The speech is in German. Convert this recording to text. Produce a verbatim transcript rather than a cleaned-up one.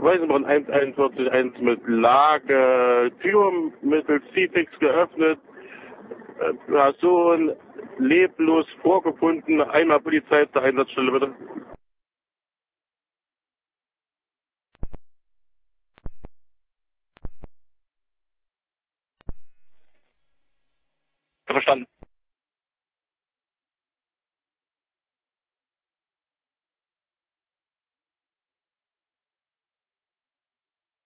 Weißenborn eins eins eins mit Lage, Tür mittels C-Fix geöffnet, äh, Person leblos vorgefunden, einmal Polizei zur Einsatzstelle bitte. Verstanden.